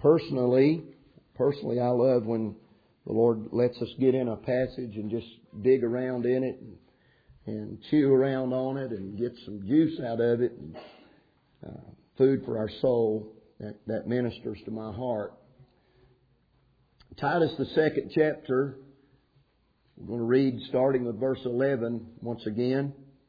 Personally, I love when the Lord lets us get in a passage and just dig around in it and chew around on it and get some juice out of it, and food for our soul that ministers to my heart. Titus, the 2nd chapter, we're going to read starting with verse 11 once again,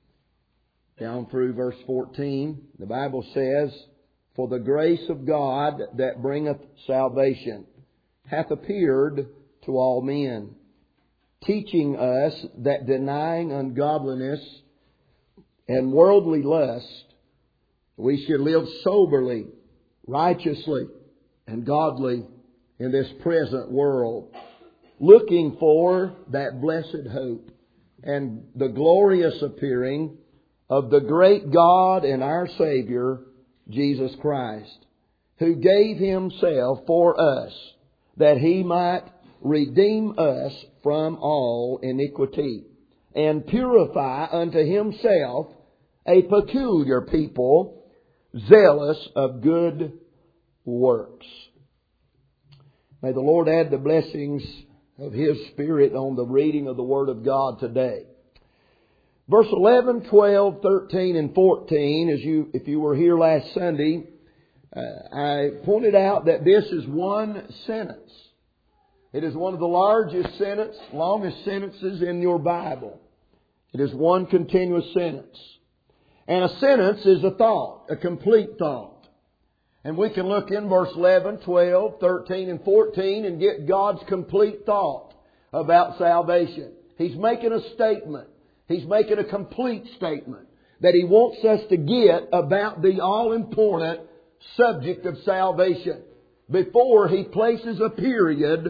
down through verse 14. The Bible says, "For the grace of God that bringeth salvation hath appeared to all men, teaching us that denying ungodliness and worldly lust, we should live soberly, righteously, and godly in this present world, looking for that blessed hope and the glorious appearing of the great God and our Savior, Jesus Christ, who gave Himself for us, that He might redeem us from all iniquity, and purify unto Himself a peculiar people, zealous of good works." May the Lord add the blessings of His Spirit on the reading of the Word of God today. Verse 11, 12, 13, and 14, if you were here last Sunday, I pointed out that this is one sentence. It is one of the longest sentences in your Bible. It is one continuous sentence. And a sentence is a thought, a complete thought. And we can look in verse 11, 12, 13, and 14 and get God's complete thought about salvation. He's making a statement. He's making a complete statement that He wants us to get about the all-important subject of salvation before He places a period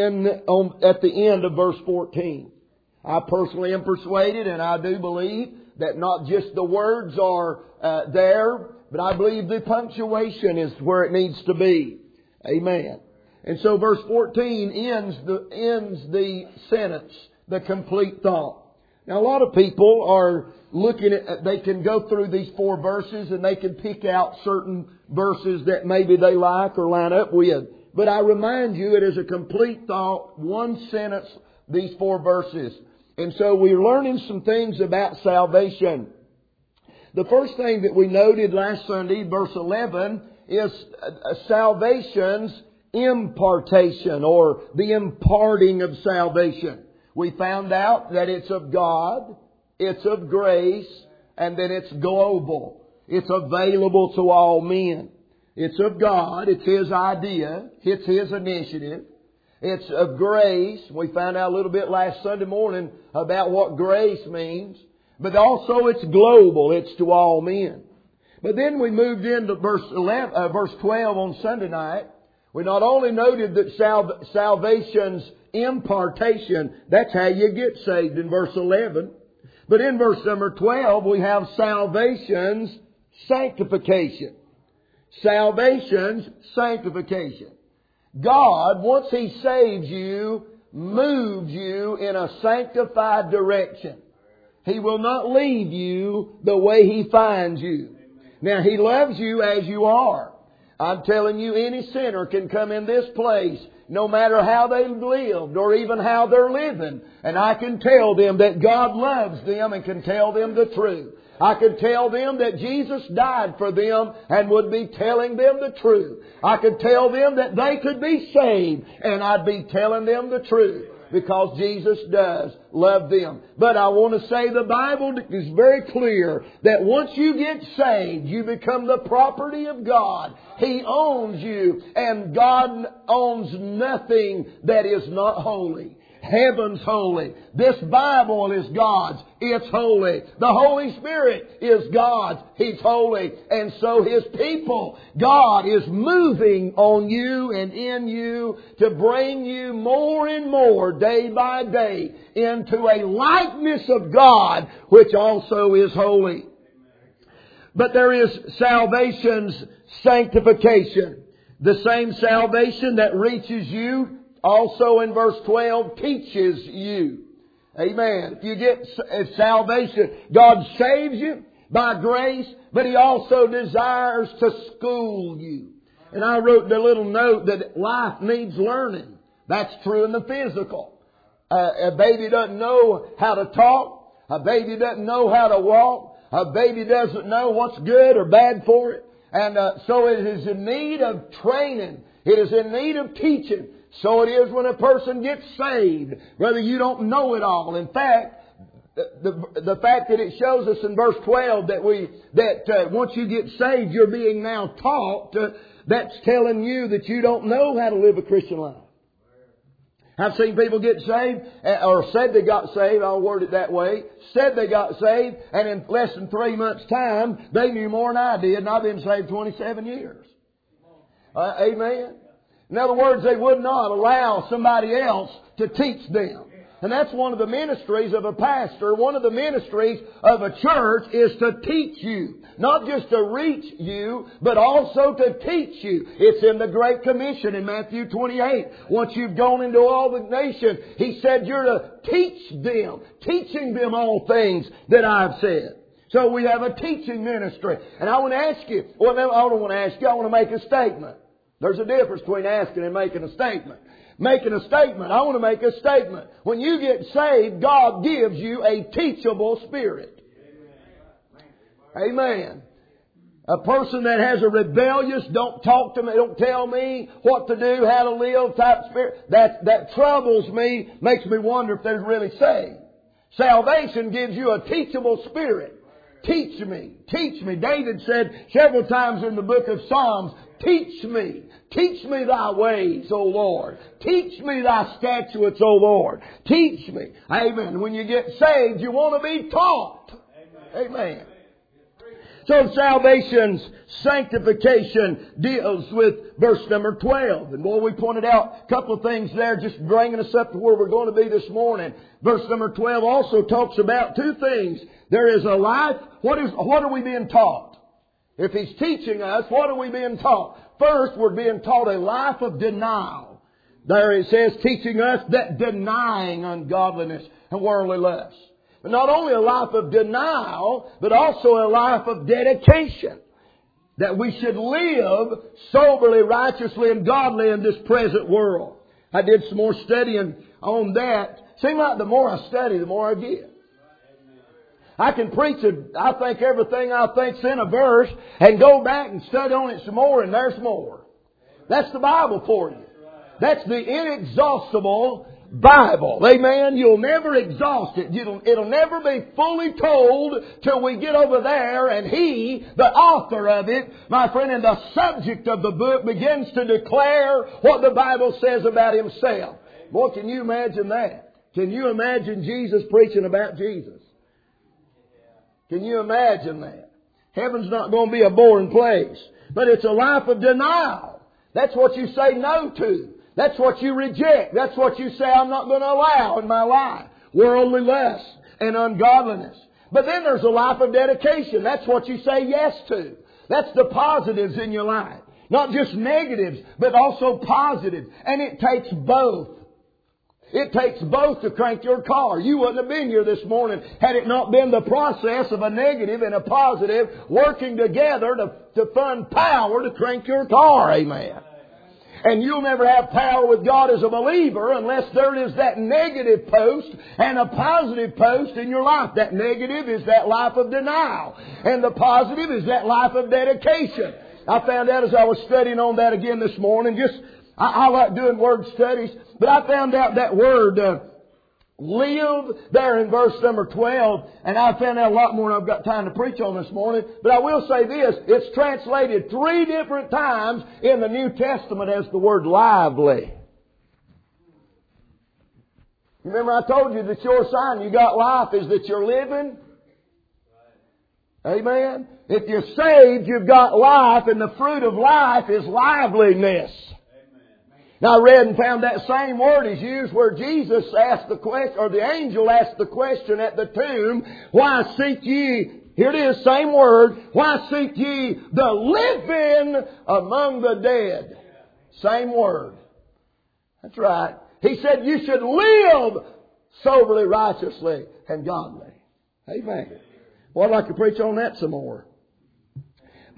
at the end of verse 14. I personally am persuaded, and I do believe, that not just the words are there, but I believe the punctuation is where it needs to be. Amen. And so verse 14 ends the sentence, the complete thought. Now a lot of people are looking at, they can go through these 4 verses and they can pick out certain verses that maybe they like or line up with. But I remind you, it is a complete thought, one sentence, these 4 verses. And so we're learning some things about salvation. The first thing that we noted last Sunday, verse 11, is salvation's impartation, or the imparting of salvation. We found out that it's of God, it's of grace, and then it's global. It's available to all men. It's of God, it's His idea, it's His initiative. It's of grace. We found out a little bit last Sunday morning about what grace means. But also it's global. It's to all men. But then we moved into verse 12 on Sunday night. We not only noted that salvation's impartation, that's how you get saved in verse 11. But in verse number 12 we have salvation's sanctification. Salvation's sanctification. God, once He saves you, moves you in a sanctified direction. He will not leave you the way He finds you. Now, He loves you as you are. I'm telling you, any sinner can come in this place, no matter how they've lived or even how they're living. And I can tell them that God loves them and can tell them the truth. I could tell them that Jesus died for them and would be telling them the truth. I could tell them that they could be saved and I'd be telling them the truth, because Jesus does love them. But I want to say the Bible is very clear that once you get saved, you become the property of God. He owns you, and God owns nothing that is not holy. Heaven's holy. This Bible is God's. It's holy. The Holy Spirit is God's. He's holy. And so His people, God is moving on you and in you to bring you more and more day by day into a likeness of God, which also is holy. But there is salvation's sanctification. The same salvation that reaches you also in verse 12 teaches you. Amen. If you get salvation, God saves you by grace, but He also desires to school you. And I wrote the little note that life needs learning. That's true in the physical. A baby doesn't know how to talk. A baby doesn't know how to walk. A baby doesn't know what's good or bad for it. And so it is in need of training. It is in need of teaching. So it is when a person gets saved. Whether you don't know it all. In fact, the fact that it shows us in verse 12 that once you get saved, you're being now taught, that's telling you that you don't know how to live a Christian life. I've seen people get saved, or said they got saved, I'll word it that way, said they got saved, and in less than 3 months' time, they knew more than I did, and I've been saved 27 years. Amen? In other words, they would not allow somebody else to teach them. And that's one of the ministries of a pastor. One of the ministries of a church is to teach you. Not just to reach you, but also to teach you. It's in the Great Commission in Matthew 28. Once you've gone into all the nations, He said you're to teach them. Teaching them all things that I've said. So we have a teaching ministry. And I want to ask you, well, no, I don't want to ask you, I want to make a statement. There's a difference between asking and making a statement. Making a statement. I want to make a statement. When you get saved, God gives you a teachable spirit. Amen. A person that has a rebellious, don't talk to me, don't tell me what to do, how to live type spirit, that troubles me, makes me wonder if they're really saved. Salvation gives you a teachable spirit. Teach me. Teach me. David said several times in the book of Psalms, teach me. Teach me thy ways, O Lord. Teach me thy statutes, O Lord. Teach me. Amen. When you get saved, you want to be taught. Amen. So salvation's sanctification deals with verse number 12. And boy, we pointed out a couple of things there just bringing us up to where we're going to be this morning. Verse number 12 also talks about two things. There is a life. What are we being taught? If He's teaching us, what are we being taught? First, we're being taught a life of denial. There it says, teaching us that denying ungodliness and worldly lust. But not only a life of denial, but also a life of dedication. That we should live soberly, righteously, and godly in this present world. I did some more studying on that. Seems like the more I study, the more I get. I can preach I think everything I think's in a verse and go back and study on it some more, and there's more. That's the Bible for you. That's the inexhaustible Bible. Amen. You'll never exhaust it. It'll never be fully told till we get over there and He, the author of it, my friend, and the subject of the book begins to declare what the Bible says about Himself. Boy, can you imagine that? Can you imagine Jesus preaching about Jesus? Can you imagine that? Heaven's not going to be a boring place. But it's a life of denial. That's what you say no to. That's what you reject. That's what you say I'm not going to allow in my life. Worldly lust and ungodliness. But then there's a life of dedication. That's what you say yes to. That's the positives in your life. Not just negatives, but also positive. And it takes both. It takes both to crank your car. You wouldn't have been here this morning had it not been the process of a negative and a positive working together to fund power to crank your car. Amen. And you'll never have power with God as a believer unless there is that negative post and a positive post in your life. That negative is that life of denial. And the positive is that life of dedication. I found out as I was studying on that again this morning, I like doing word studies, but I found out that word live there in verse number 12, and I found out a lot more than I've got time to preach on this morning. But I will say this, it's translated 3 different times in the New Testament as the word lively. Remember I told you that your sign you got life is that you're living? Amen? If you're saved, you've got life, and the fruit of life is liveliness. Now I read and found that same word is used where Jesus asked the question, or the angel asked the question at the tomb, why seek ye, here it is, same word, why seek ye the living among the dead? Same word. That's right. He said you should live soberly, righteously, and godly. Amen. Well, I'd like to preach on that some more.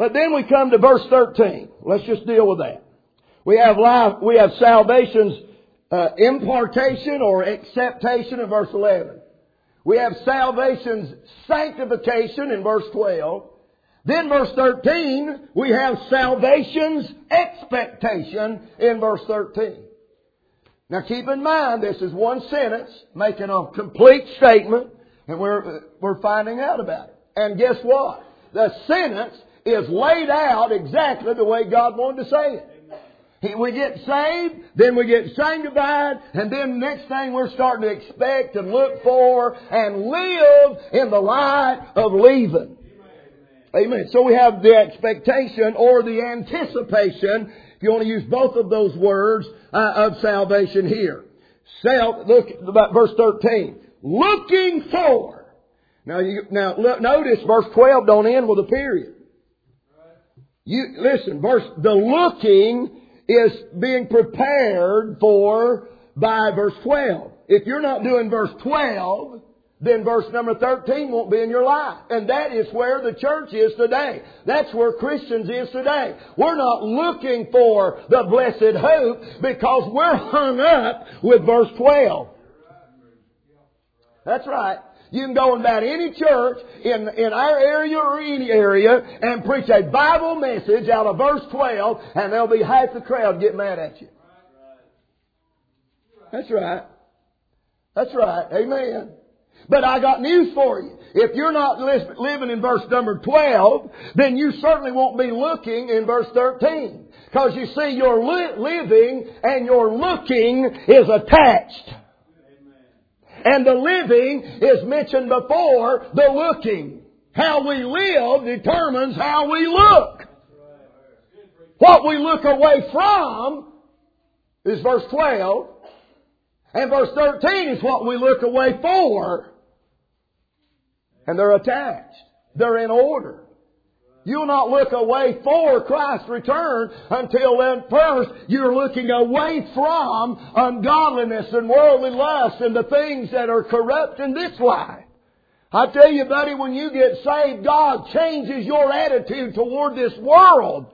But then we come to verse 13. Let's just deal with that. We have salvation's impartation or acceptation in verse 11. We have salvation's sanctification in verse 12. Then verse 13, we have salvation's expectation in verse 13. Now keep in mind, this is one sentence making a complete statement, and we're finding out about it. And guess what? The sentence is laid out exactly the way God wanted to say it. We get saved, then we get sanctified, and then the next thing we're starting to expect and look for and live in the light of leaving. Amen. So we have the expectation or the anticipation, if you want to use both of those words, of salvation here. Look about verse 13. Looking for. Now notice verse 12 don't end with a period. Listen, the looking is being prepared for by verse 12. If you're not doing verse 12, then verse number 13 won't be in your life. And that is where the church is today. That's where Christians is today. We're not looking for the blessed hope because we're hung up with verse 12. That's right. You can go in about any church in our area or any area and preach a Bible message out of verse 12 and there'll be half the crowd get mad at you. That's right. That's right. Amen. But I got news for you. If you're not living in verse number 12, then you certainly won't be looking in verse 13. Because you see, your living and your looking is attached. And the living is mentioned before the looking. How we live determines how we look. What we look away from is verse 12. And verse 13 is what we look away for. And they're attached. They're in order. You'll not look away for Christ's return until then first you're looking away from ungodliness and worldly lust and the things that are corrupt in this life. I tell you, buddy, when you get saved, God changes your attitude toward this world.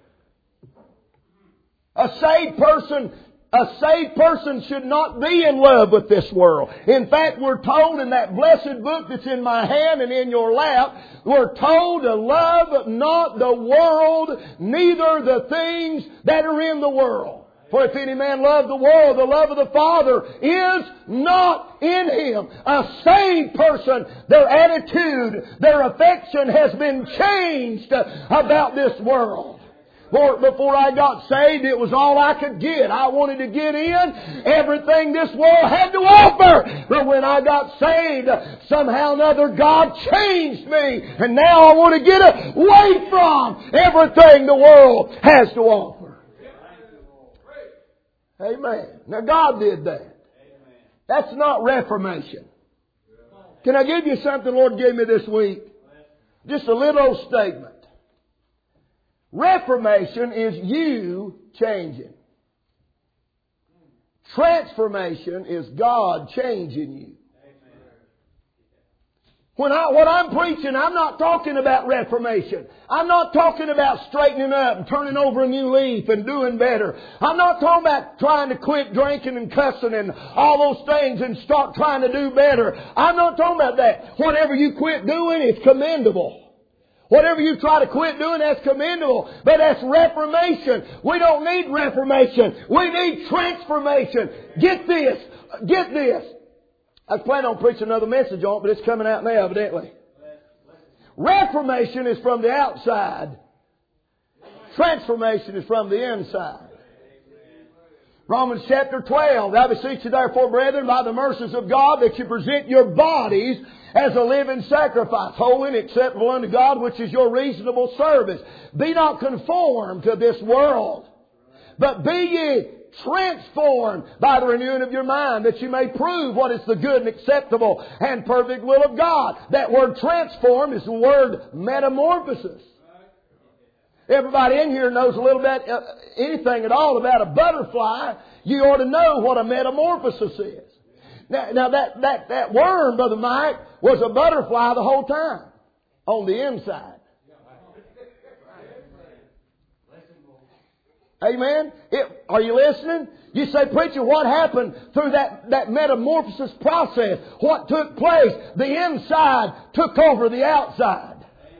A saved person should not be in love with this world. In fact, we're told in that blessed book that's in my hand and in your lap, we're told to love not the world, neither the things that are in the world. For if any man love the world, the love of the Father is not in him. A saved person, their attitude, their affection has been changed about this world. Before I got saved, it was all I could get. I wanted to get in everything this world had to offer. But when I got saved, somehow or another God changed me. And now I want to get away from everything the world has to offer. Amen. Now God did that. That's not reformation. Can I give you something the Lord gave me this week? Just a little statement. Reformation is you changing. Transformation is God changing you. What I'm preaching, I'm not talking about reformation. I'm not talking about straightening up and turning over a new leaf and doing better. I'm not talking about trying to quit drinking and cussing and all those things and start trying to do better. I'm not talking about that. Whatever you quit doing, it's commendable. Whatever you try to quit doing, that's commendable. But that's reformation. We don't need reformation. We need transformation. Get this. Get this. I was planning on preaching another message on it, but it's coming out now, evidently. Reformation is from the outside. Transformation is from the inside. Romans chapter 12. I beseech you therefore, brethren, by the mercies of God, that you present your bodies as a living sacrifice, holy and acceptable unto God, which is your reasonable service. Be not conformed to this world, but be ye transformed by the renewing of your mind, that you may prove what is the good and acceptable and perfect will of God. That word transform is the word metamorphosis. Everybody in here knows a little bit, anything at all about a butterfly. You ought to know what a metamorphosis is. Now that worm, Brother Mike, was a butterfly the whole time on the inside. Amen? Are you listening? You say, preacher, what happened through that metamorphosis process? What took place? The inside took over the outside.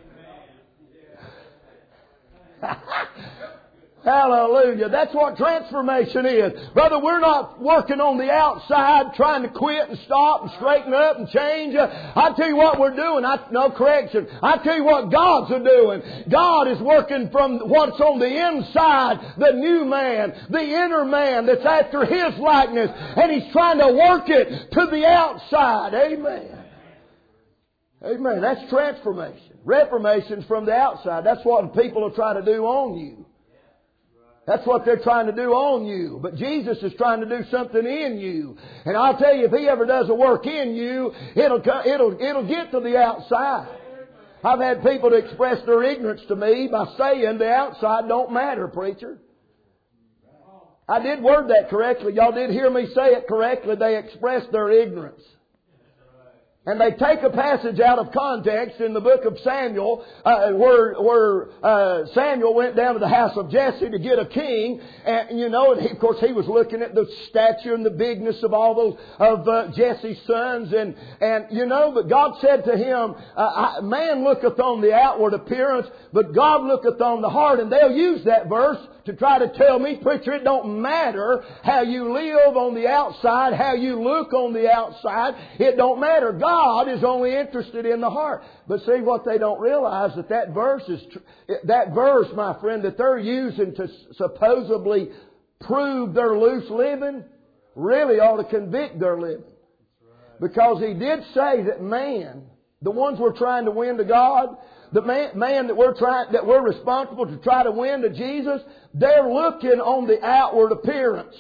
Hallelujah. That's what transformation is. Brother, we're not working on the outside trying to quit and stop and straighten up and change. I tell you what we're doing. No correction. I tell you what God's doing. God is working from what's on the inside, the new man, the inner man that's after His likeness. And He's trying to work it to the outside. Amen. Amen. That's transformation. Reformation's from the outside. That's what people are trying to do on you. That's what they're trying to do on you. But Jesus is trying to do something in you. And I'll tell you, if He ever does a work in you, it'll get to the outside. I've had people to express their ignorance to me by saying the outside don't matter, preacher. I did word that correctly. Y'all did hear me say it correctly. They expressed their ignorance. And they take a passage out of context in the book of Samuel, where Samuel went down to the house of Jesse to get a king. And you know, of course, he was looking at the stature and the bigness of all those of Jesse's sons. And you know, but God said to him, "Man looketh on the outward appearance, but God looketh on the heart." And they'll use that verse to try to tell me, preacher, it don't matter how you live on the outside, how you look on the outside. It don't matter. God is only interested in the heart. But see, what they don't realize, that verse, my friend, that they're using to supposedly prove their loose living, really ought to convict their living. Because He did say that man, the ones we're trying to win to God, the man that we're responsible to try to win to Jesus, they're looking on the outward appearance.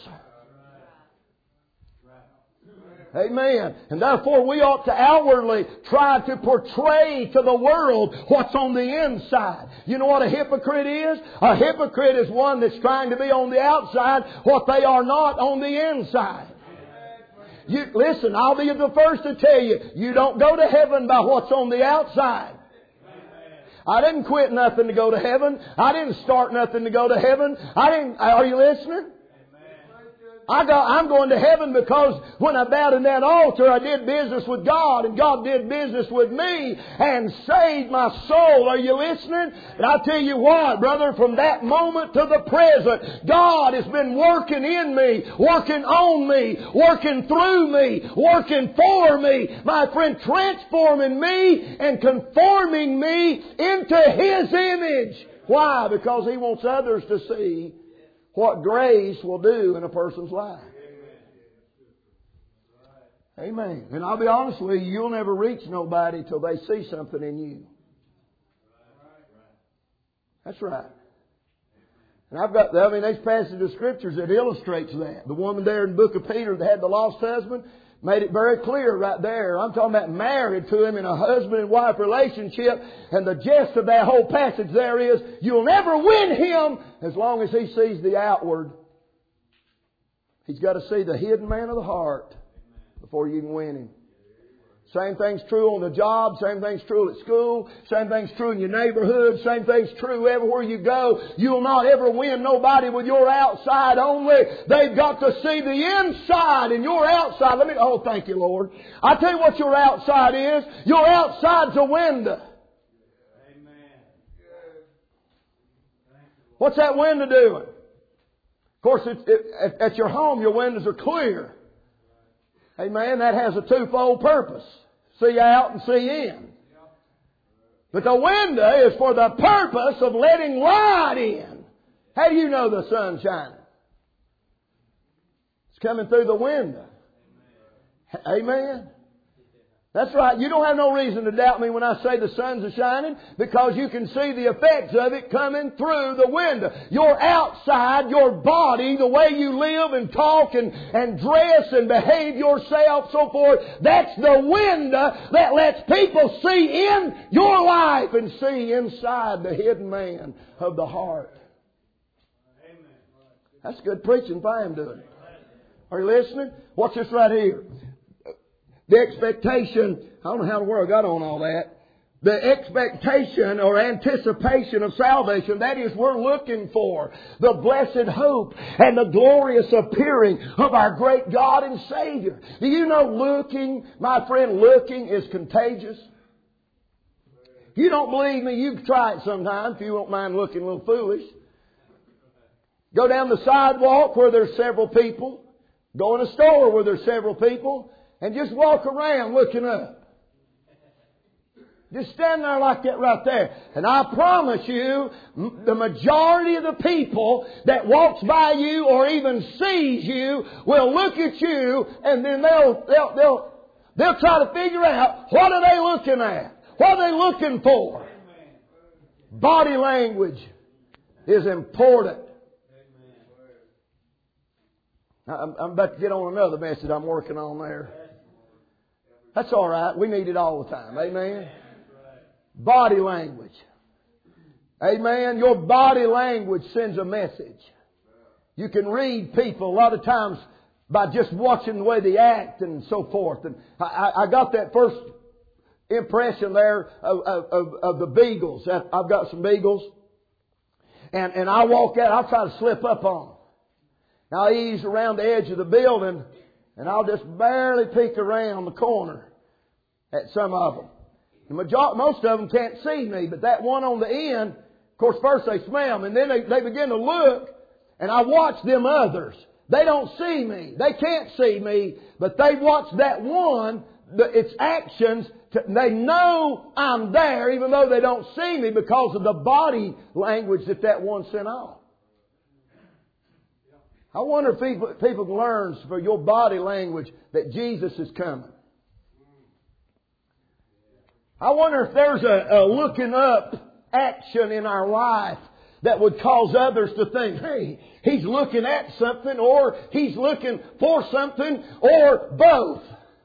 Amen. And therefore we ought to outwardly try to portray to the world what's on the inside. You know what a hypocrite is? A hypocrite is one that's trying to be on the outside what they are not on the inside. Listen, I'll be the first to tell you, you don't go to heaven by what's on the outside. I didn't quit nothing to go to heaven. I didn't start nothing to go to heaven. Are you listening? I'm going to heaven because when I bowed in that altar, I did business with God, and God did business with me and saved my soul. Are you listening? And I tell you what, brother, from that moment to the present, God has been working in me, working on me, working through me, working for me, my friend, transforming me and conforming me into His image. Why? Because He wants others to see what grace will do in a person's life. Amen. And I'll be honest with you, you'll never reach nobody till they see something in you. That's right. And there's passages of scriptures that illustrates that. The woman there in the book of Peter that had the lost husband made it very clear right there. I'm talking about married to him in a husband and wife relationship. And the gist of that whole passage there is, you'll never win him as long as he sees the outward. He's got to see the hidden man of the heart before you can win him. Same thing's true on the job. Same thing's true at school. Same thing's true in your neighborhood. Same thing's true everywhere you go. You'll not ever win nobody with your outside only. They've got to see the inside and your outside. Thank you, Lord. I tell you what your outside is. Your outside's a window. Amen. What's that window doing? Of course, at your home, your windows are clear. Amen. That has a twofold purpose. See out and see in. But the window is for the purpose of letting light in. How do you know the sun's shining? It's coming through the window. Amen. That's right. You don't have no reason to doubt me when I say the sun's a shining, because you can see the effects of it coming through the window. Your outside, your body, the way you live and talk and dress and behave yourself, so forth, that's the window that lets people see in your life and see inside the hidden man of the heart. That's good preaching if I am doing it. Are you listening? Watch this right here. The expectation, I don't know how the world got on all that. the expectation or anticipation of salvation. That is, we're looking for the blessed hope and the glorious appearing of our great God and Savior. Do you know looking, my friend, looking is contagious? If you don't believe me, you can try it sometime if you don't mind looking a little foolish. Go down the sidewalk where there's several people. Go in a store where there's several people. And just walk around looking up. Just stand there like that right there. And I promise you, the majority of the people that walks by you or even sees you will look at you and then they'll try to figure out, what are they looking at? What are they looking for? Body language is important. I'm about to get on another message I'm working on there. That's all right. We need it all the time. Amen. Body language. Amen. Your body language sends a message. You can read people a lot of times by just watching the way they act and so forth. And I got that first impression there of the beagles. I've got some beagles. And I walk out, I'll try to slip up on them. Now I ease around the edge of the building and I'll just barely peek around the corner at some of them. Most of them can't see me, but that one on the end, of course, first they smell me, and then they begin to look, and I watch them others. They don't see me. They can't see me, but they watch that one, its actions. They know I'm there, even though they don't see me, because of the body language that one sent off. I wonder if people can learn for your body language that Jesus is coming. I wonder if there's a looking up action in our life that would cause others to think, hey, he's looking at something, or he's looking for something, or both.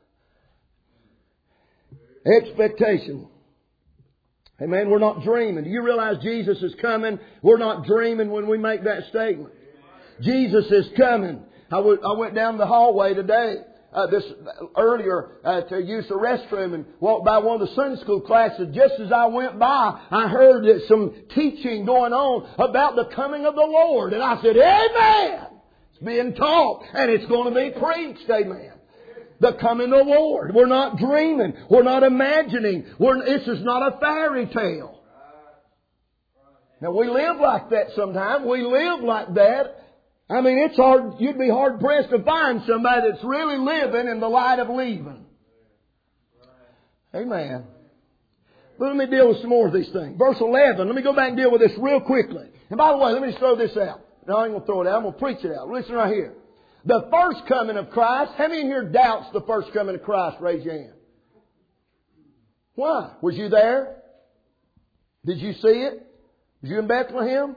Expectation. Amen. We're not dreaming. Do you realize Jesus is coming? We're not dreaming when we make that statement. Jesus is coming. I went down the hallway today. Earlier to use the restroom and walked by one of the Sunday school classes. Just as I went by, I heard some teaching going on about the coming of the Lord. And I said, amen! It's being taught and it's going to be preached, amen. The coming of the Lord. We're not dreaming. We're not imagining. This is not a fairy tale. Now we live like that sometimes. We live like that. I mean, it's hard. You'd be hard pressed to find somebody that's really living in the light of leaving. Amen. But let me deal with some more of these things. Verse 11. Let me go back and deal with this real quickly. And by the way, let me just throw this out. No, I ain't going to throw it out. I'm going to preach it out. Listen right here. The first coming of Christ. How many in here doubts the first coming of Christ? Raise your hand. Why? Was you there? Did you see it? Was you in Bethlehem?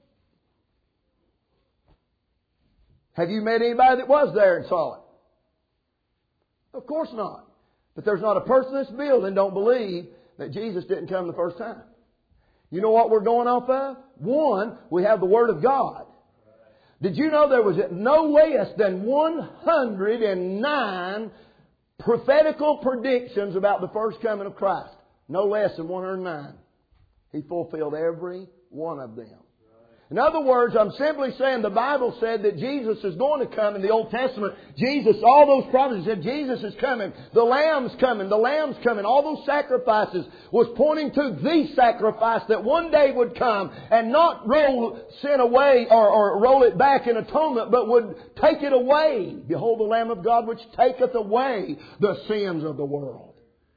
Have you met anybody that was there and saw it? Of course not. But there's not a person in this building don't believe that Jesus didn't come the first time. You know what we're going off of? One, we have the Word of God. Did you know there was no less than 109 prophetical predictions about the first coming of Christ? No less than 109. He fulfilled every one of them. In other words, I'm simply saying the Bible said that Jesus is going to come in the Old Testament. Jesus, all those prophecies said Jesus is coming. The Lamb's coming. The Lamb's coming. All those sacrifices was pointing to the sacrifice that one day would come and not roll sin away or roll it back in atonement, but would take it away. Behold the Lamb of God which taketh away the sins of the world.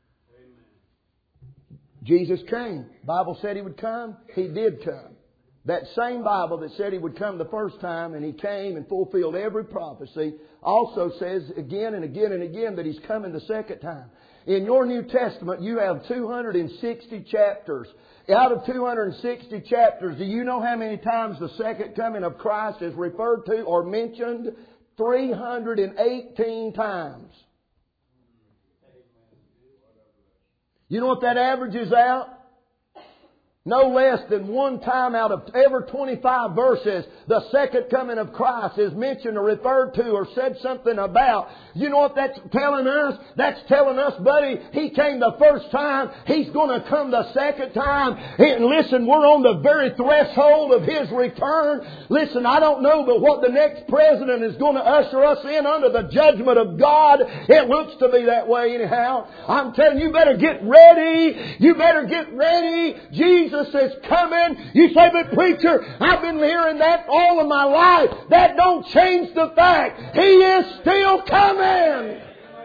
Jesus came. The Bible said He would come. He did come. That same Bible that said He would come the first time and He came and fulfilled every prophecy also says again and again and again that He's coming the second time. In your New Testament you have 260 chapters. Out of 260 chapters, do you know how many times the second coming of Christ is referred to or mentioned? 318 times. You know what that averages out? No less than one time out of every 25 verses, the second coming of Christ is mentioned or referred to or said something about. You know what that's telling us? That's telling us, buddy, He came the first time. He's going to come the second time. And listen, we're on the very threshold of His return. Listen, I don't know, but what the next president is going to usher us in under the judgment of God, it looks to be that way anyhow. I'm telling you, you better get ready. You better get ready. Jesus is coming. You say, but preacher, I've been hearing that all of my life. That don't change the fact. He is still coming.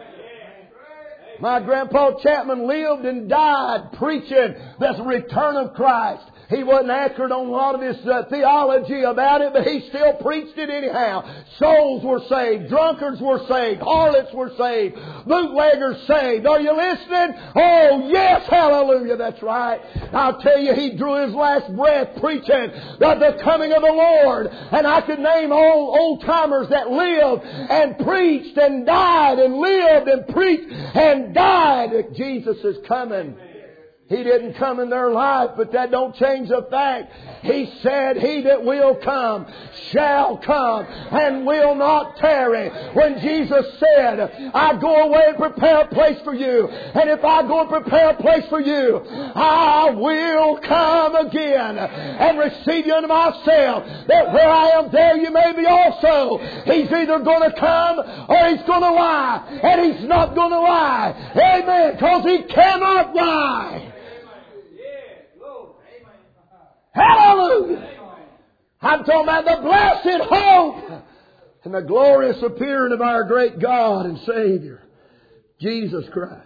My Grandpa Chapman lived and died preaching the return of Christ. He wasn't accurate on a lot of his theology about it, but he still preached it anyhow. Souls were saved. Drunkards were saved. Harlots were saved. Bootleggers saved. Are you listening? Oh, yes, hallelujah, that's right. I'll tell you, he drew his last breath preaching the coming of the Lord. And I could name all old-timers that lived and preached and died and lived and preached and died. Jesus is coming. He didn't come in their life, but that don't change the fact. He said, He that will come shall come and will not tarry. When Jesus said, I go away and prepare a place for you. And if I go and prepare a place for you, I will come again and receive you unto myself, that where I am, there you may be also. He's either going to come or He's going to lie. And He's not going to lie. Amen. Because He cannot lie. Hallelujah! I'm talking about the blessed hope and the glorious appearing of our great God and Savior, Jesus Christ.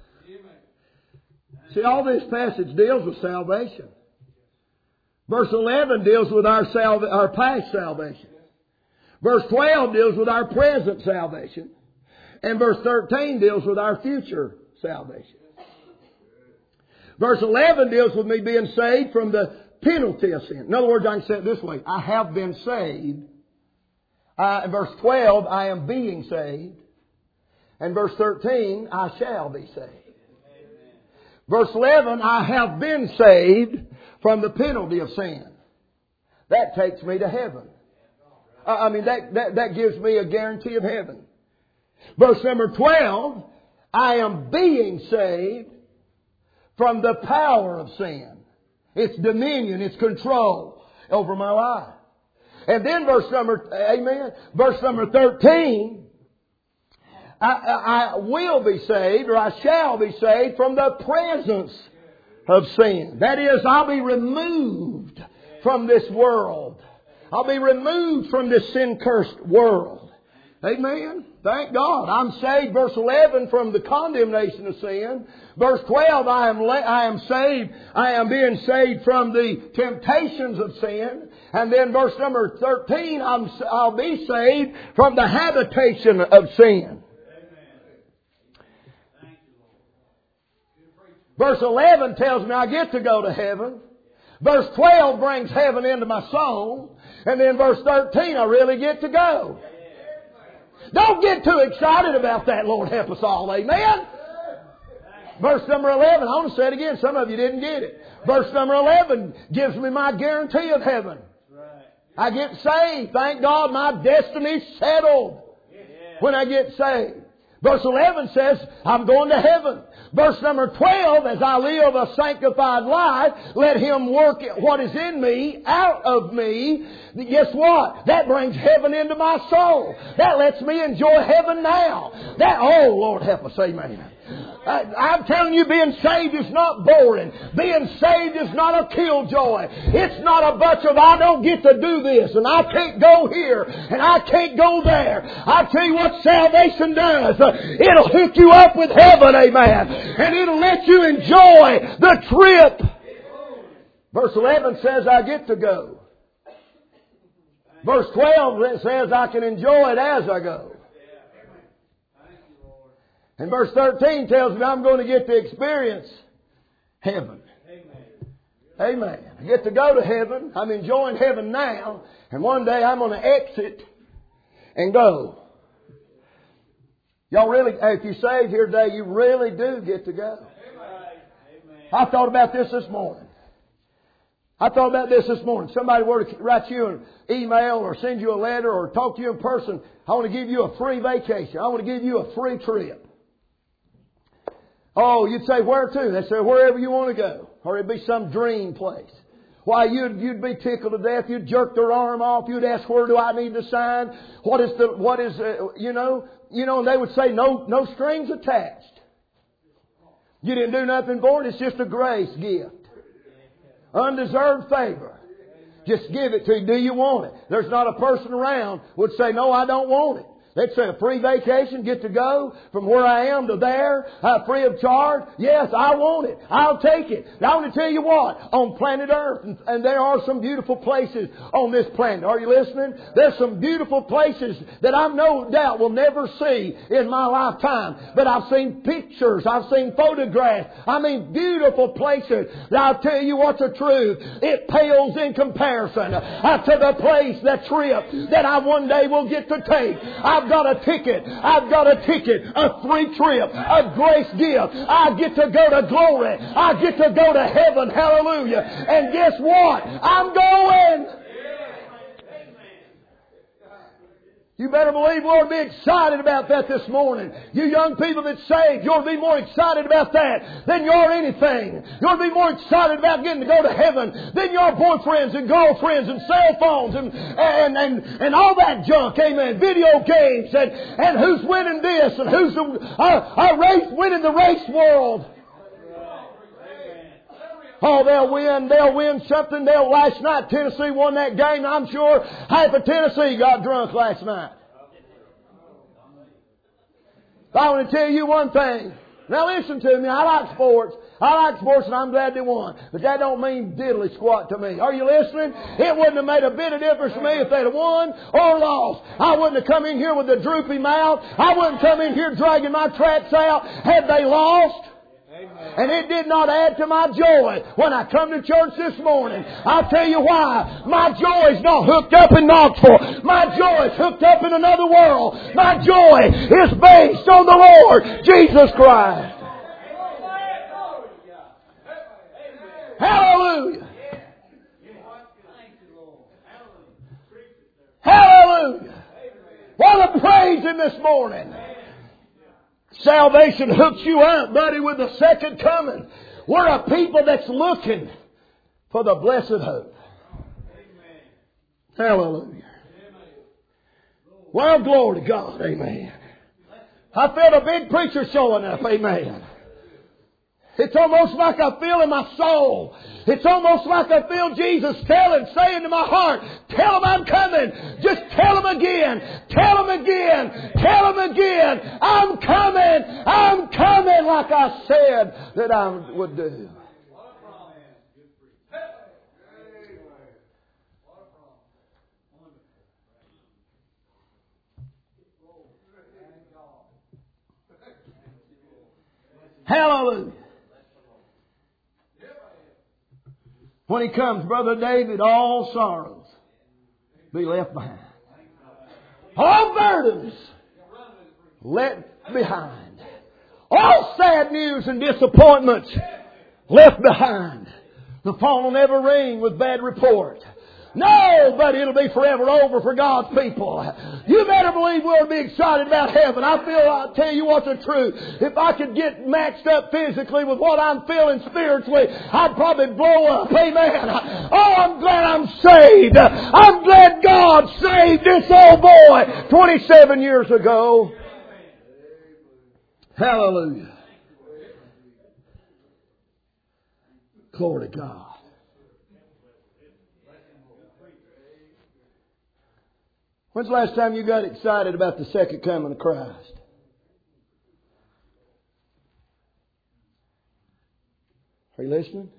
See, all this passage deals with salvation. Verse 11 deals with our past salvation. Verse 12 deals with our present salvation. And verse 13 deals with our future salvation. Verse 11 deals with me being saved from the penalty of sin. In other words, I can say it this way. I have been saved. In verse 12, I am being saved. And verse 13, I shall be saved. Verse 11, I have been saved from the penalty of sin. That takes me to heaven. That gives me a guarantee of heaven. Verse number 12, I am being saved from the power of sin. Its dominion, its control over my life. And then verse number 13, I will be saved, or I shall be saved from the presence of sin. That is, I'll be removed from this world. I'll be removed from this sin-cursed world. Amen. Thank God. I'm saved, verse 11, from the condemnation of sin. Verse 12, I am saved. I am being saved from the temptations of sin. And then verse number 13, I'll be saved from the habitation of sin. Verse 11 tells me I get to go to heaven. Verse 12 brings heaven into my soul. And then verse 13, I really get to go. Don't get too excited about that, Lord help us all. Amen. Verse number 11, I want to say it again. Some of you didn't get it. Verse number 11 gives me my guarantee of heaven. I get saved. Thank God my destiny's settled when I get saved. Verse 11 says, I'm going to heaven. Verse number 12, as I live a sanctified life, let Him work what is in me, out of me. Guess what? That brings heaven into my soul. That lets me enjoy heaven now. Oh, Lord help us, amen. I'm telling you, being saved is not boring. Being saved is not a killjoy. It's not a bunch of, I don't get to do this, and I can't go here, and I can't go there. I tell you what salvation does. It'll hook you up with heaven, amen. And it'll let you enjoy the trip. Verse 11 says I get to go. Verse 12 says I can enjoy it as I go. And verse 13 tells me I'm going to get to experience heaven. Amen. I get to go to heaven. I'm enjoying heaven now. And one day I'm going to exit and go. Y'all really, if you're saved here today, you really do get to go. I thought about this morning. I thought about this morning. Somebody were to write you an email or send you a letter or talk to you in person. I want to give you a free vacation. I want to give you a free trip. Oh, you'd say, where to? They'd say, wherever you want to go. Or it'd be some dream place. Why, you'd be tickled to death. You'd jerk their arm off. You'd ask, where do I need to sign? And they would say, no strings attached. You didn't do nothing for it. It's just a grace gift. Undeserved favor. Just give it to you. Do you want it? There's not a person around would say, no, I don't want it. They'd say a free vacation, get to go from where I am to there, free of charge. Yes, I want it. I'll take it. Now I want to tell you what, on planet Earth, and there are some beautiful places on this planet. Are you listening? There's some beautiful places that I no doubt will never see in my lifetime. But I've seen pictures. I've seen photographs. I mean, beautiful places. Now I'll tell you what's the truth. It pales in comparison to the place, that trip that I one day will get to take. I've got a ticket, a free trip, a grace gift. I get to go to glory. I get to go to heaven. Hallelujah. And guess what? I'm going. You better believe we ought to be excited about that this morning. You young people that's saved, you ought to be more excited about that than you are anything. You ought to be more excited about getting to go to heaven than your boyfriends and girlfriends and cell phones and all that junk. Amen. Video games and who's winning this and who's winning the race world. Oh, they'll win something. Last night Tennessee won that game. I'm sure half of Tennessee got drunk last night. I want to tell you one thing. Now listen to me. I like sports and I'm glad they won. But that don't mean diddly squat to me. Are you listening? It wouldn't have made a bit of difference to me if they'd have won or lost. I wouldn't have come in here with a droopy mouth. I wouldn't come in here dragging my tracks out had they lost. And it did not add to my joy when I come to church this morning. I'll tell you why. My joy is not hooked up in Knoxville. My joy is hooked up in another world. My joy is based on the Lord Jesus Christ. Hallelujah. Hallelujah. What a praise in this morning. Salvation hooks you up, buddy, with the second coming. We're a people that's looking for the blessed hope. Hallelujah. Well, glory to God. Amen. I feel a big preacher showing up. Amen. It's almost like I feel in my soul. It's almost like I feel Jesus saying to my heart, tell them I'm coming. Just tell them again. Tell them again. Tell them again. I'm coming. I'm coming like I said that I would do. Hallelujah. When He comes, Brother David, all sorrows be left behind. All burdens left behind. All sad news and disappointments left behind. The phone will never ring with bad report. No, but it'll be forever over for God's people. You better believe we'll be excited about heaven. I'll tell you what's the truth. If I could get maxed up physically with what I'm feeling spiritually, I'd probably blow up. Amen. Oh, I'm glad I'm saved. I'm glad God saved this old boy 27 years ago. Hallelujah. Glory to God. When's the last time you got excited about the second coming of Christ? Are you listening?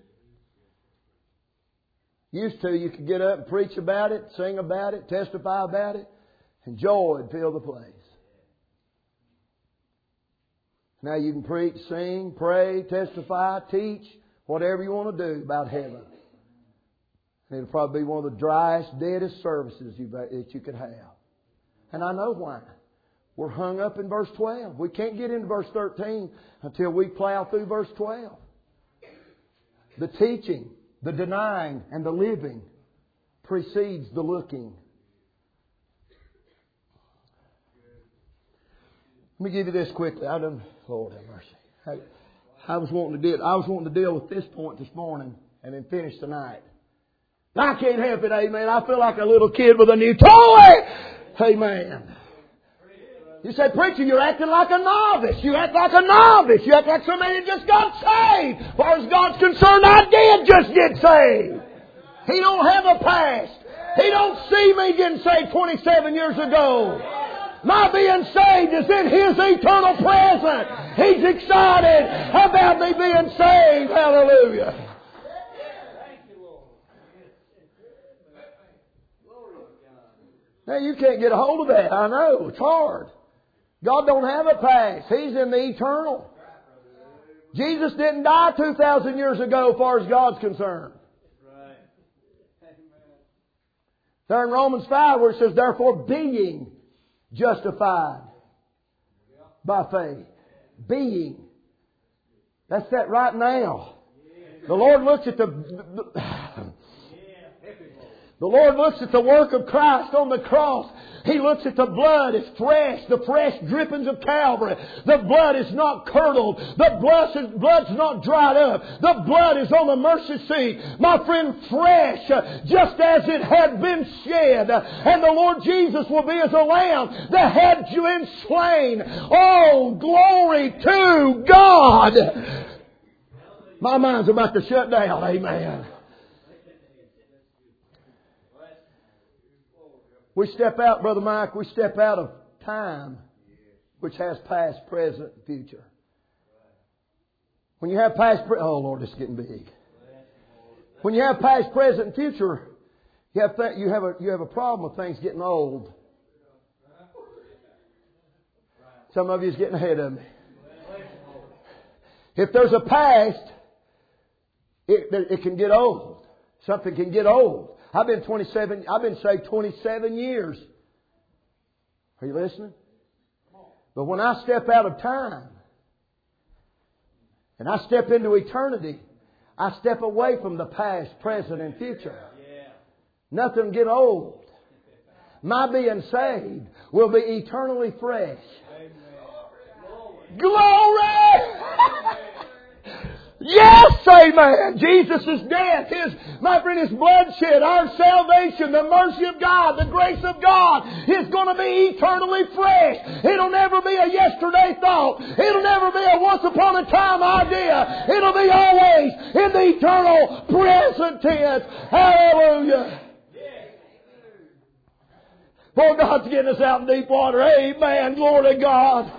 Used to, you could get up and preach about it, sing about it, testify about it, and joy would fill the place. Now you can preach, sing, pray, testify, teach, whatever you want to do about heaven. And it'll probably be one of the driest, deadest services that you could have. And I know why. We're hung up in verse 12. We can't get into verse 13 until we plow through verse 12. The teaching The denying and the living precedes the looking. Let me give you this quickly. Lord have mercy. I was wanting to deal with this point this morning and then finish tonight. I can't help it, amen. I feel like a little kid with a new toy. Amen. You say, preacher, you're acting like a novice. You act like a novice. You act like somebody that just got saved. As far as God's concerned, I did just get saved. He don't have a past. He don't see me getting saved 27 years ago. My being saved is in His eternal presence. He's excited about me being saved. Hallelujah. Now you can't get a hold of that. I know. It's hard. God don't have a past. He's in the eternal. Jesus didn't die 2,000 years ago as far as God's concerned. There in Romans 5 where it says, therefore being justified by faith. Being. That's that right now. The Lord looks at the Lord looks at the work of Christ on the cross. He looks at the blood. It's fresh. The fresh drippings of Calvary. The blood is not curdled. The blood's not dried up. The blood is on the mercy seat. My friend, fresh, just as it had been shed. And the Lord Jesus will be as a lamb that had been slain. Oh, glory to God. My mind's about to shut down. Amen. We step out, Brother Mike, we step out of time, which has past, present, future. When you have past, oh Lord, it's getting big. When you have past, present, and future, you have a problem with things getting old. Some of you is getting ahead of me. If there's a past, it can get old. Something can get old. I've been saved 27 years. Are you listening? But when I step out of time and I step into eternity, I step away from the past, present, and future. Nothing get old. My being saved will be eternally fresh. Glory! Yes, amen. Jesus' death, my friend, His bloodshed, our salvation, the mercy of God, the grace of God is going to be eternally fresh. It'll never be a yesterday thought. It'll never be a once upon a time idea. It'll be always in the eternal present tense. Hallelujah. Boy, God's getting us out in deep water. Amen. Glory to God.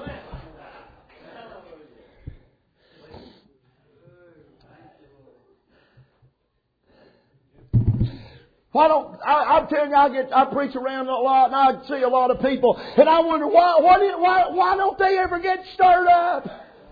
I'm telling you, I preach around a lot and I see a lot of people and I wonder why don't they ever get stirred up?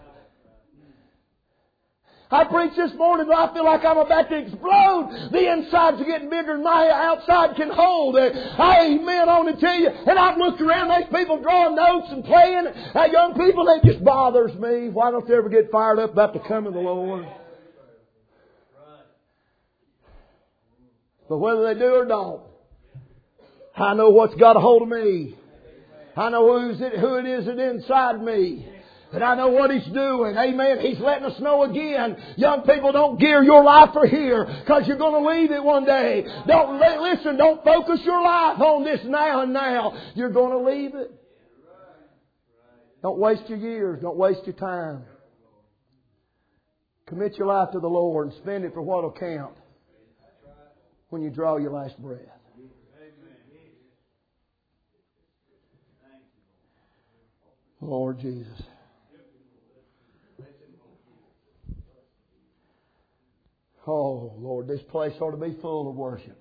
I preached this morning, but I feel like I'm about to explode. The insides are getting bigger than my outside can hold. Amen, I want to tell you. And I've looked around, there's people drawing notes and playing. Young people, that just bothers me. Why don't they ever get fired up about the coming of the Lord? But whether they do or don't, I know what's got a hold of me. I know who it is that's inside me. And I know what He's doing. Amen. He's letting us know again. Young people, don't gear your life for here, because you're going to leave it one day. Don't focus your life on this now and now. You're going to leave it. Don't waste your years. Don't waste your time. Commit your life to the Lord and spend it for what will count when you draw your last breath. Lord Jesus. Oh, Lord, this place ought to be full of worship.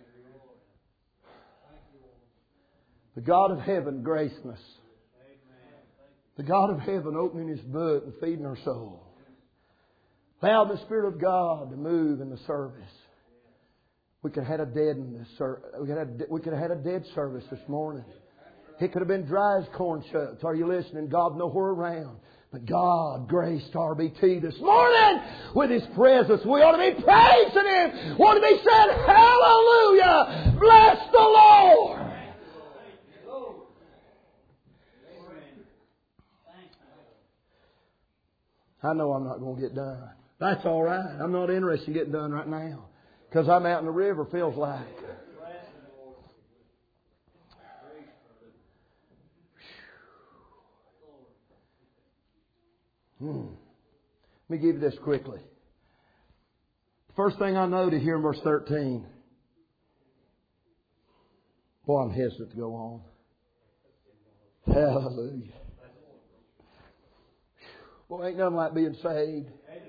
The God of heaven gracing us. The God of heaven opening His book and feeding our soul. Allow the Spirit of God to move in the service. We could have had a dead service this morning. It could have been dry as corn shucks. Are you listening? God nowhere around. But God graced RBT this morning with His presence. We ought to be praising Him. We ought to be saying, hallelujah! Bless the Lord! I know I'm not going to get done. That's all right. I'm not interested in getting done right now. Because I'm out in the river, feels like. Let me give you this quickly. First thing I noted here in verse 13. Boy, I'm hesitant to go on. Hallelujah. Boy, ain't nothing like being saved.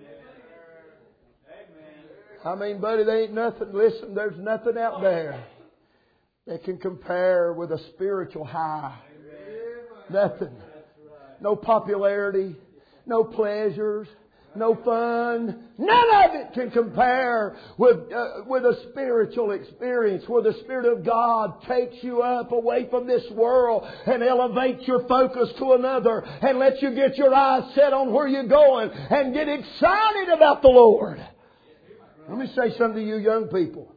I mean, buddy, there ain't nothing. Listen, there's nothing out there that can compare with a spiritual high. Nothing. No popularity. No pleasures, no fun. None of it can compare with a spiritual experience where the Spirit of God takes you up away from this world and elevates your focus to another and lets you get your eyes set on where you're going and get excited about the Lord. Let me say something to you young people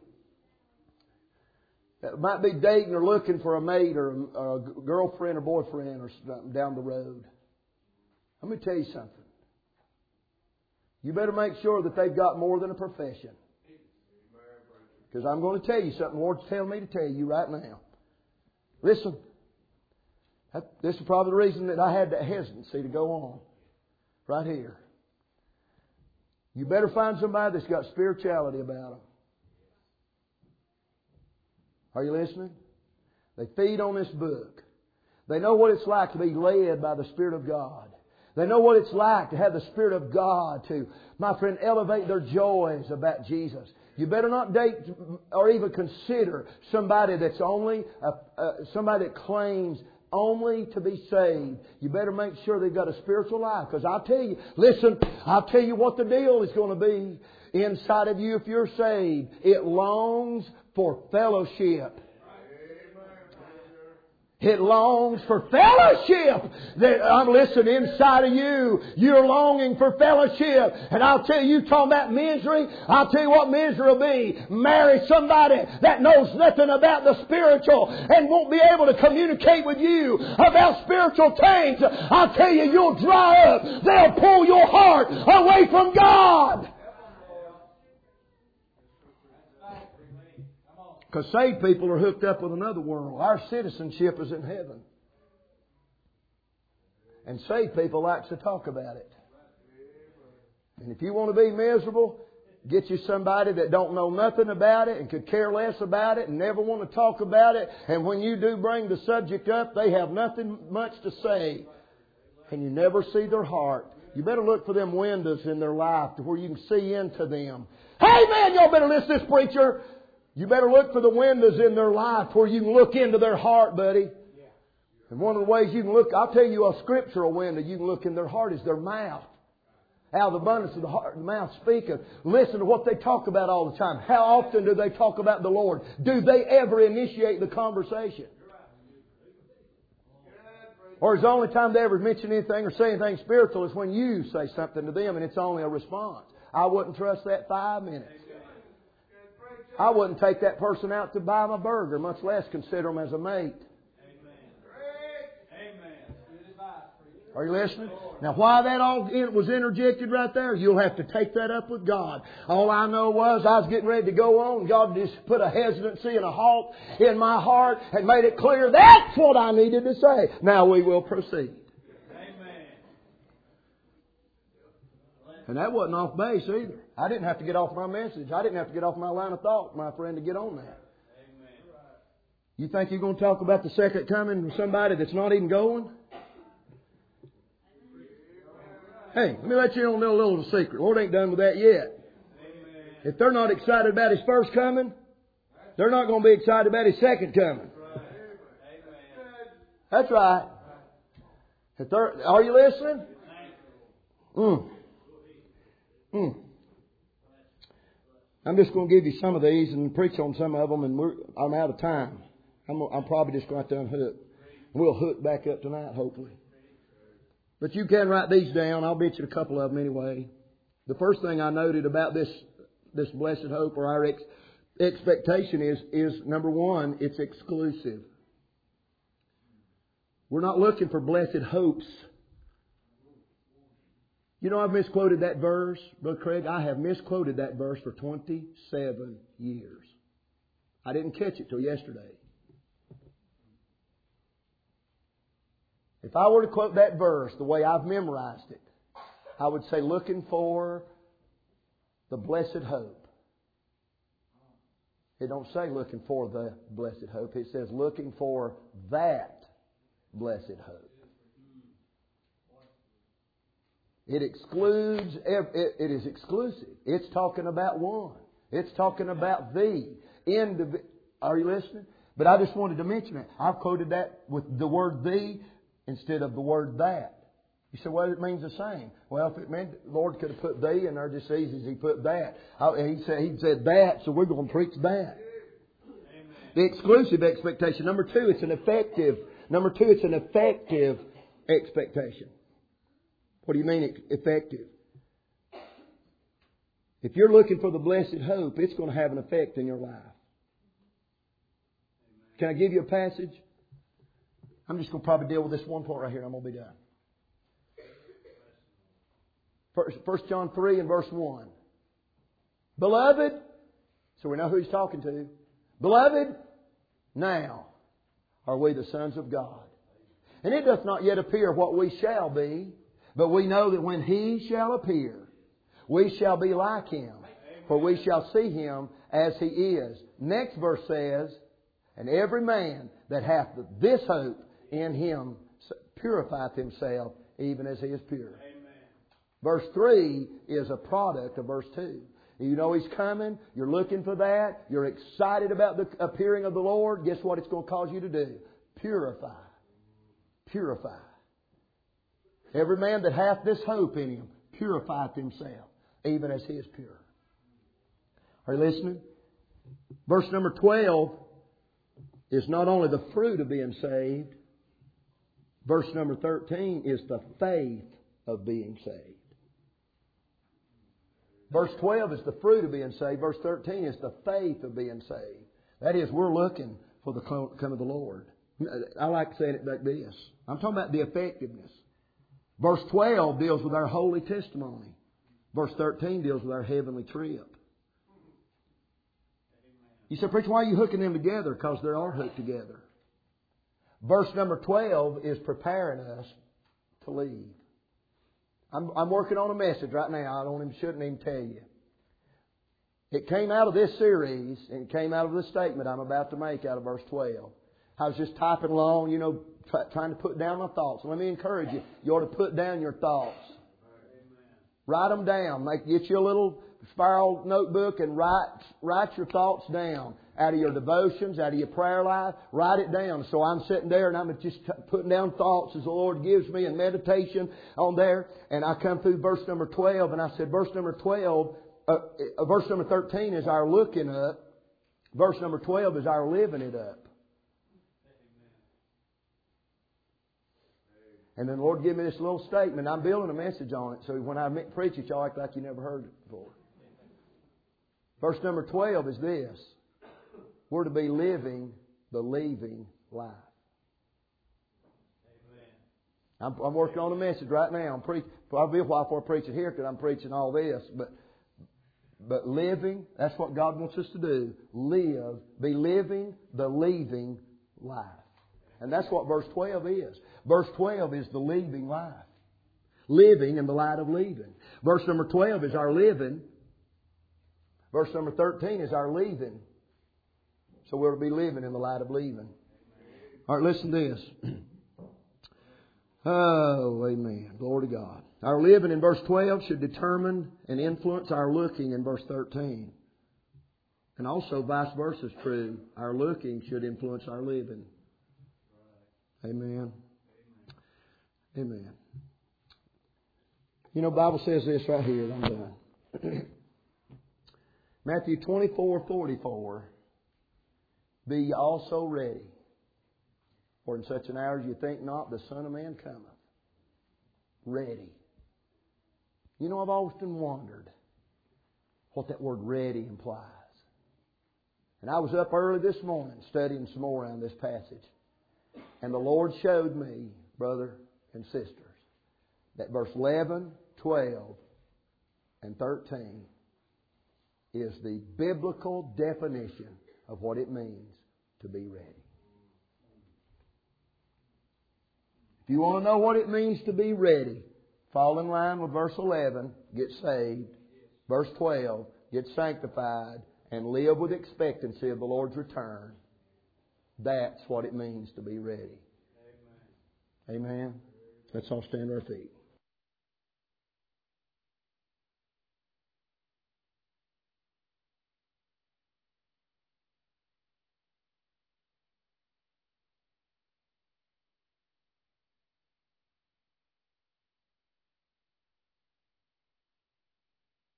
that might be dating or looking for a mate or a girlfriend or boyfriend or something down the road. Let me tell you something. You better make sure that they've got more than a profession. Because I'm going to tell you something. The Lord's telling me to tell you right now. Listen. This is probably the reason that I had that hesitancy to go on. Right here. You better find somebody that's got spirituality about them. Are you listening? They feed on this book. They know what it's like to be led by the Spirit of God. They know what it's like to have the Spirit of God to, my friend, elevate their joys about Jesus. You better not date or even consider somebody that's only somebody that claims only to be saved. You better make sure they've got a spiritual life. Because I'll tell you, listen, I'll tell you what the deal is going to be inside of you if you're saved. It longs for fellowship. It longs for fellowship. I'm listening, inside of you, you're longing for fellowship. And I'll tell you, talking about misery, I'll tell you what misery will be. Marry somebody that knows nothing about the spiritual and won't be able to communicate with you about spiritual things. I'll tell you, you'll dry up. They'll pull your heart away from God. Because saved people are hooked up with another world. Our citizenship is in heaven. And saved people like to talk about it. And if you want to be miserable, get you somebody that don't know nothing about it and could care less about it and never want to talk about it. And when you do bring the subject up, they have nothing much to say. And you never see their heart. You better look for them windows in their life to where you can see into them. Hey man, y'all better listen to this preacher. You better look for the windows in their life where you can look into their heart, buddy. And one of the ways you can look, I'll tell you a scriptural window you can look in their heart is their mouth. Out of the abundance of the heart, the mouth speaketh. Listen to what they talk about all the time. How often do they talk about the Lord? Do they ever initiate the conversation? Or is the only time they ever mention anything or say anything spiritual is when you say something to them and it's only a response? I wouldn't trust that 5 minutes. I wouldn't take that person out to buy my burger, much less consider them as a mate. Are you listening? Now, why that all was interjected right there, you'll have to take that up with God. All I know was I was getting ready to go on, and God just put a hesitancy and a halt in my heart and made it clear that's what I needed to say. Now we will proceed. And that wasn't off base either. I didn't have to get off my message. I didn't have to get off my line of thought, my friend, to get on that. You think you're going to talk about the second coming with somebody that's not even going? Hey, let me let you know a little secret. The Lord ain't done with that yet. If they're not excited about His first coming, they're not going to be excited about His second coming. That's right. Are you listening? I'm just going to give you some of these and preach on some of them, and I'm out of time. I'm probably just going to have to unhook. We'll hook back up tonight, hopefully. But you can write these down. I'll mention a couple of them anyway. The first thing I noted about this blessed hope or our expectation is number one, it's exclusive. We're not looking for blessed hopes. You know, I've misquoted that verse, Brother Craig. I have misquoted that verse for 27 years. I didn't catch it till yesterday. If I were to quote that verse the way I've memorized it, I would say looking for the blessed hope. It don't say looking for the blessed hope. It says looking for that blessed hope. It excludes, it is exclusive. It's talking about one. It's talking about the. Are you listening? But I just wanted to mention that. I've quoted that with the word the instead of the word that. You say, well, it means the same. Well, if it meant the Lord could have put the in there just as easy as He put that. He said that, so we're going to preach that. Amen. The exclusive expectation. Number two, it's an effective expectation. What do you mean effective? If you're looking for the blessed hope, it's going to have an effect in your life. Can I give you a passage? I'm just going to probably deal with this one point right here and I'm going to be done. 1 John 3 and verse 1. Beloved, so we know who He's talking to. Beloved, now are we the sons of God. And it doth not yet appear what we shall be, but we know that when He shall appear, we shall be like Him, for we shall see Him as He is. Next verse says, and every man that hath this hope in Him purifieth himself, even as he is pure. Amen. Verse 3 is a product of verse 2. You know He's coming. You're looking for that. You're excited about the appearing of the Lord. Guess what it's going to cause you to do? Purify. Purify. Every man that hath this hope in him purifieth himself, even as he is pure. Are you listening? Verse number 12 is not only the fruit of being saved. Verse number 13 is the faith of being saved. Verse 12 is the fruit of being saved. Verse 13 is the faith of being saved. That is, we're looking for the coming of the Lord. I like saying it like this. I'm talking about the effectiveness. Verse 12 deals with our holy testimony. Verse 13 deals with our heavenly trip. You say, preacher, why are you hooking them together? Because they are hooked together. Verse number 12 is preparing us to leave. I'm working on a message right now. Shouldn't even tell you. It came out of this series, and it came out of the statement I'm about to make out of verse 12. I was just typing along, trying to put down my thoughts. Let me encourage you. You ought to put down your thoughts. Write them down. Get you a little spiral notebook and write your thoughts down. Out of your devotions, out of your prayer life, write it down. So I'm sitting there and I'm just putting down thoughts as the Lord gives me and meditation on there. And I come through verse number 12 and I said, verse number 13 is our looking up. Verse number 12 is our living it up. And then the Lord gave me this little statement. I'm building a message on it. So when I preach it, y'all act like you never heard it before. Verse number 12 is this. We're to be living the leaving life. I'm working on a message right now. I'm preaching. Probably a while before I preach it here because I'm preaching all this. But living, that's what God wants us to do. Be living the leaving life. And that's what verse 12 is. Verse 12 is the leaving life. Living in the light of leaving. Verse number 12 is our living. Verse number 13 is our leaving. So we're to be living in the light of leaving. All right, listen to this. Oh, amen. Glory to God. Our living in verse 12 should determine and influence our looking in verse 13. And also vice versa is true. Our looking should influence our living. Amen. Amen. The Bible says this right here, and I'm done. Matthew 24:44. Be ye also ready, for in such an hour as you think not, the Son of Man cometh. ready. You know, I've often wondered what that word ready implies. And I was up early this morning studying some more around this passage. And the Lord showed me, brother and sisters, that verse 11, 12, and 13 is the biblical definition of what it means to be ready. If you want to know what it means to be ready, fall in line with verse 11, get saved. Verse 12, get sanctified and live with expectancy of the Lord's return. That's what it means to be ready. Amen. Let's all stand to our feet.